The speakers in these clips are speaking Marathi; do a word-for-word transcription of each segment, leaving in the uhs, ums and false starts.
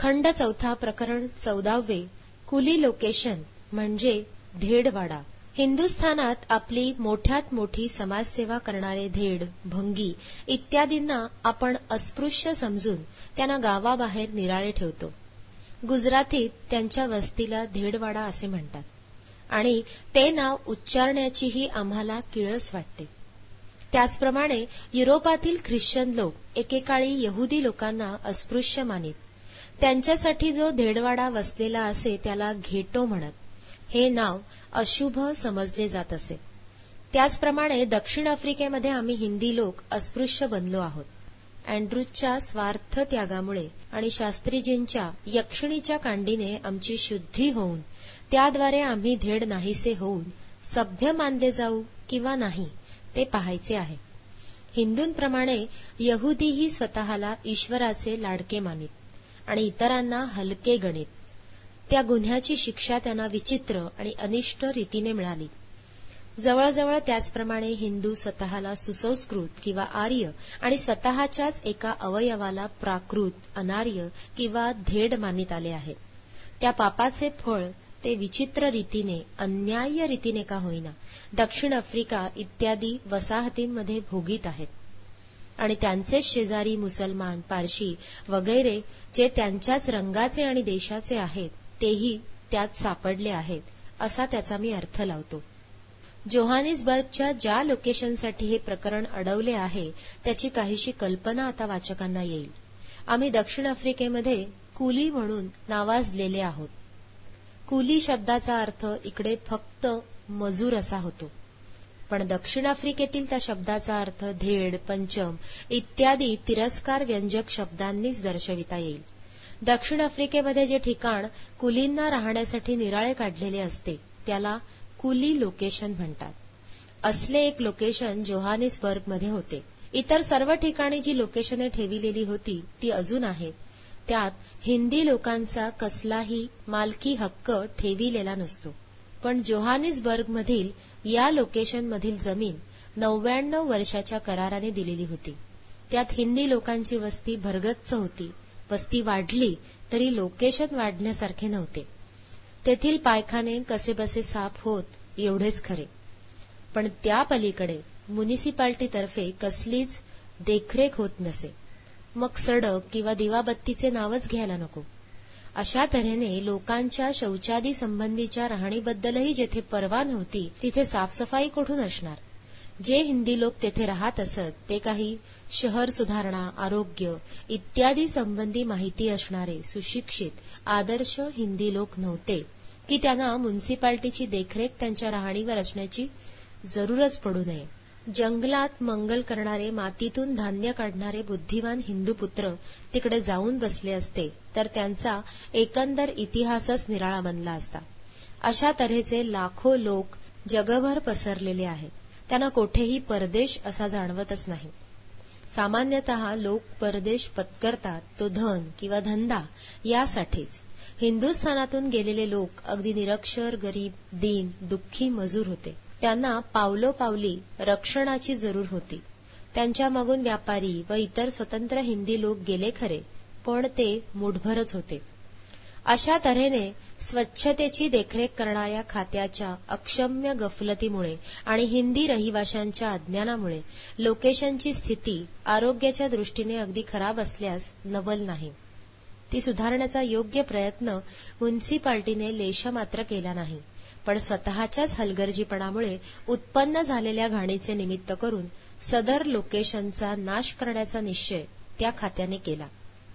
खंड चौथा प्रकरण चौदावे कुली लोकेशन म्हणजे धेडवाडा. हिंदुस्थानात आपली मोठ्यात मोठी समाजसेवा करणारे धेड, भंगी इत्यादींना आपण अस्पृश्य समजून त्यांना गावाबाहेर निराळे ठेवतो. गुजरातीत त्यांच्या वस्तीला धेडवाडा असे म्हणतात आणि ते नाव उच्चारण्याचीही आम्हाला किळस वाटते. त्याचप्रमाणे युरोपातील ख्रिश्चन लोक एकेकाळी यहुदी लोकांना अस्पृश्य मानित. त्यांच्यासाठी जो धेडवाडा वसलेला असे त्याला घेटो म्हणत. हे नाव अशुभ समजले जात असे. त्याचप्रमाणे दक्षिण आफ्रिकेमध्ये आम्ही हिंदी लोक अस्पृश्य बनलो आहोत. अँड्रूजच्या स्वार्थ त्यागामुळे आणि शास्त्रीजींच्या यक्षिणीच्या कांडीने आमची शुद्धी होऊन त्याद्वारे आम्ही धेड नाहीसे होऊन सभ्य मानले जाऊ किंवा नाही ते पाहायचे आहे. हिंदूंप्रमाणे यहुदीही स्वतःला ईश्वराचे लाडके मानित आणि इतरांना हलके गणित. त्या गुन्ह्याची शिक्षा त्यांना विचित्र आणि अनिष्ट रीतीने मिळाली. जवळजवळ त्याचप्रमाणे हिंदू स्वतःला सुसंस्कृत किंवा आर्य आणि स्वतःच्याच एका अवयवाला प्राकृत, अनार्य किंवा धेड मानित आले आहेत. त्या पापाचे फळ ते विचित्र रीतीने, अन्याय्य रीतीने का होईना दक्षिण आफ्रिका इत्यादी वसाहतींमध्ये भोगीत आहेत आणि त्यांचेच शेजारी मुसलमान, पारशी वगैरे जे त्यांच्याच रंगाचे आणि देशाचे आहेत तेही त्यात सापडले आहेत असा त्याचा मी अर्थ लावतो. जोहानिसबर्गच्या ज्या लोकेशनसाठी हे प्रकरण अडवले आहे त्याची काहीशी कल्पना आता वाचकांना येईल. आम्ही दक्षिण आफ्रिकेमध्ये कुली म्हणून नावाजलेले आहोत. कुली शब्दाचा अर्थ इकडे फक्त मजूर असा होतो, पण दक्षिण आफ्रिकेतील त्या शब्दाचा अर्थ धेड, पंचम इत्यादी तिरस्कार व्यंजक शब्दांनीच दर्शविता येईल. दक्षिण आफ्रिकेमध्ये जे ठिकाण कुलींना राहण्यासाठी निराळे काढलेले असते त्याला कुली लोकेशन म्हणतात. असले एक लोकेशन जोहानिसबर्गमध्ये होते. इतर सर्व ठिकाणी जी लोकेशने ठेविलेली होती ती अजून आहेत. त्यात हिंदी लोकांचा कसलाही मालकी हक्क ठेविलेला नसतो. पण जोहानिसबर्गमधील या लोकेशनमधील जमीन नव्याण्णव वर्षाच्या कराराने दिलेली होती. त्यात हिंदी लोकांची वस्ती भरगच्च होती. वस्ती वाढली तरी लोकेशन वाढण्यासारखे नव्हते. तेथील पायखाने कसेबसे साफ होत एवढेच खरे, पण त्या पलीकडे म्युनिसिपाल्टीतर्फे कसलीच देखरेख होत नसे. मग सडक किंवा दिवाबत्तीचे नावच घ्यायला नको. अशा तऱ्हेने लोकांच्या शौचादी संबंधीच्या राहणीबद्दलही जेथे पर्वा नव्हती तिथे साफसफाई कुठून असणार. जे हिंदी लोक तेथे राहत असत ते काही शहर सुधारणा, आरोग्य इत्यादी संबंधी माहिती असणारे सुशिक्षित आदर्श हिंदी लोक नव्हते की त्यांना म्युनिसिपाल्टीची देखरेख त्यांच्या राहणीवर असण्याची जरूरच पडू नये. जंगलात मंगल करणारे, मातीतून धान्य काढणारे बुद्धिवान हिंदू पुत्र तिकडे जाऊन बसले असते तर त्यांचा एकंदर इतिहासच निराळा बनला असता. अशा तऱ्हेचे लाखो लोक जगभर पसरलेले आहेत. त्यांना कोठेही परदेश असा जाणवतच नाही. सामान्यतः लोक परदेश पत्करतात तो धन किंवा धंदा यासाठीच. हिंदुस्थानातून गेलेले लोक अगदी निरक्षर, गरीब, दीन, दुःखी मजूर होते. त्यांना पावलोपावली रक्षणाची जरूर होती. त्यांच्या मागून व्यापारी व इतर स्वतंत्र हिंदी लोक गेले खरे, पण ते मुठभरच होते. अशा तऱ्हेने स्वच्छतेची देखरेख करणाऱ्या खात्याच्या अक्षम्य गफलतीमुळे आणि हिंदी रहिवाशांच्या अज्ञानामुळे लोकेशनची स्थिती आरोग्याच्या दृष्टीने अगदी खराब असल्यास नवल नाही. ती सुधारण्याचा योग्य प्रयत्न म्युनिसिपाल्टीने लेशमात्र केला नाही, पण स्वतःच्याच हलगर्जीपणामुळे उत्पन्न झालेल्या घाणीचे निमित्त करून सदर लोकेशनचा नाश करण्याचा निश्चय त्या खात्याने केला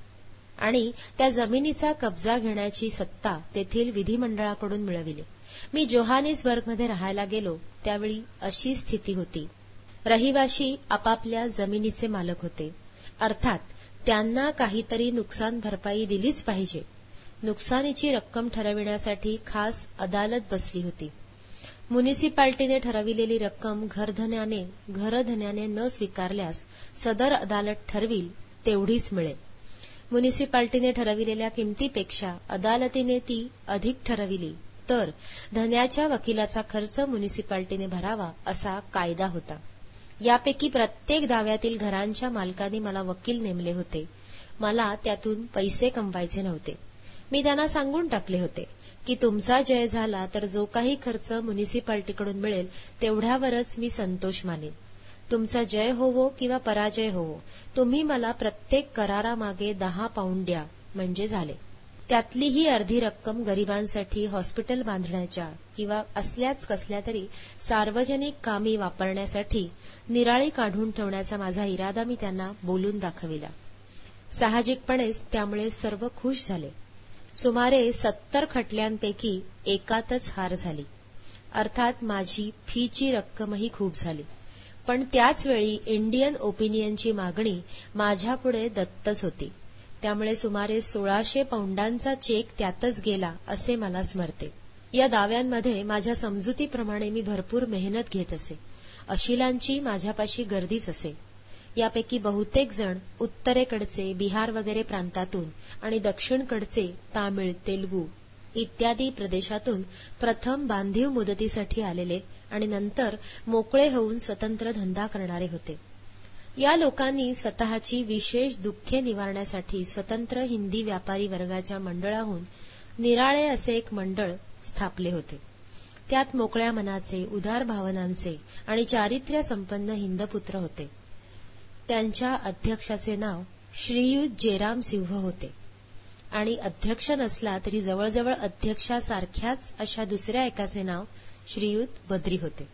आणि त्या जमिनीचा कब्जा घेण्याची सत्ता तेथील विधिमंडळाकडून मिळविली. मी जोहानिसबर्गमध्ये राहायला गेलो त्यावेळी अशी स्थिती होती. रहिवाशी आपापल्या जमिनीचे मालक होते. अर्थात त्यांना काहीतरी नुकसान भरपाई दिलीच पाहिजे. नुकसानीची रक्कम ठरविण्यासाठी खास अदालत बसली होती. म्युनिसिपाल्टीने ठरविलेली रक्कम घरधन्याने घरधन्याने न स्वीकारल्यास सदर अदालत ठरविल तेवढीच मिळेल. म्युनिसिपाल्टीने ठरविलेल्या किमतीपेक्षा अदालतीने ती अधिक ठरविली तर धन्याच्या वकिलाचा खर्च म्युनिसिपाल्टीने भरावा असा कायदा होता. यापैकी प्रत्येक दाव्यातील घरांच्या मालकांनी मला वकील नेमले होते. मला त्यातून पैसे कमवायचे नव्हते. मी त्यांना सांगून टाकले होते की तुमचा जय झाला तर जो काही खर्च म्युनिसिपालिटीकडून मिळेल तेवढ्यावरच मी संतोष मानेन. तुमचा जय होवो किंवा पराजय होवो, तुम्ही मला प्रत्येक करारामागे दहा पाऊंड द्या म्हणजे झाले. त्यातली ही अर्धी रक्कम गरिबांसाठी हॉस्पिटल बांधण्याच्या किंवा असल्याच कसल्या तरी सार्वजनिक कामी वापरण्यासाठी निराळी काढून ठेवण्याचा माझा इरादा मी त्यांना बोलून दाखविला. साहजिकपणेच त्यामुळे सर्व खुश झाले. सुमारे सत्तर खटल्यांपैकी एकातच हार झाली. अर्थात माझी फीची रक्कमही खूप झाली. पण त्याचवेळी इंडियन ओपिनियनची मागणी माझ्यापुढे दत्तच होती. त्यामुळे सुमारे सोळाशे पौंडांचा चेक त्यातच गेला असे मला स्मरते. या दाव्यांमध्ये माझ्या समजुतीप्रमाणे मी भरपूर मेहनत घेत असे. अशिलांची माझ्यापाशी गर्दीच असे. यापैकी बहुतेक जण उत्तरेकडचे बिहार वगैरे प्रांतातून आणि दक्षिणकडचे तामिळ, तेलुगू इत्यादी प्रदेशातून प्रथम बांधीव मुदतीसाठी आलेले आणि नंतर मोकळे होऊन स्वतंत्र धंदा करणारे होते. या लोकांनी स्वतःची विशेष दुःखे निवारण्यासाठी स्वतंत्र हिंदी व्यापारी वर्गाच्या मंडळाहून निराळे असे एक मंडळ स्थापले होते. त्यात मोकळ्या मनाचे, उदार भावनांचे आणि चारित्र्य संपन्न हिंदपुत्र होते. त्यांच्या अध्यक्षाचे नाव श्रीयुत जेराम सिंह होते आणि अध्यक्ष नसला तरी जवळजवळ अध्यक्षासारख्याच अशा दुसऱ्या एकाचे नाव श्रीयुत बद्री होते.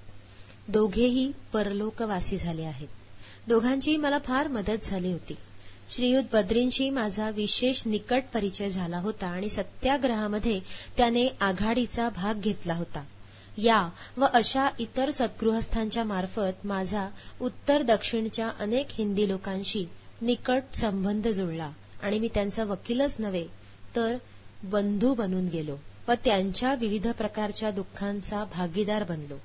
दोघेही परलोकवासी झाले आहेत. दोघांची मला फार मदत झाली होती. श्रीयुत बद्रींशी माझा विशेष निकट परिचय झाला होता आणि सत्याग्रहामध्ये त्याने आघाडीचा भाग घेतला होता. या व अशा इतर सद्गृहस्थांच्या मार्फत माझा उत्तर दक्षिणच्या अनेक हिंदी लोकांशी निकट संबंध जुळला आणि मी त्यांचा वकीलच नव्हे तर बंधू बनून गेलो व त्यांच्या विविध प्रकारच्या दुःखांचा भागीदार बनलो.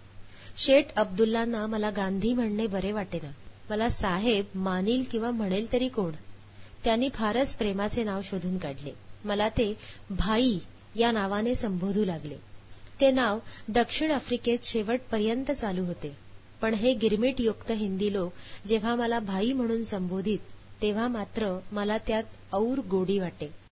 शेठ अब्दुल्लांना मला गांधी म्हणणे बरे वाटेना. मला साहेब मानील किंवा म्हणेल तरी कोण. त्यांनी फारच प्रेमाचे नाव शोधून काढले. मला ते भाई या नावाने संबोधू लागले. ते नाव दक्षिण आफ्रिकेत शेवटपर्यंत चालू होते. पण हे गिरमिटयुक्त हिंदी लोक जेव्हा मला भाई म्हणून संबोधित तेव्हा मात्र मला त्यात और गोडी वाटे.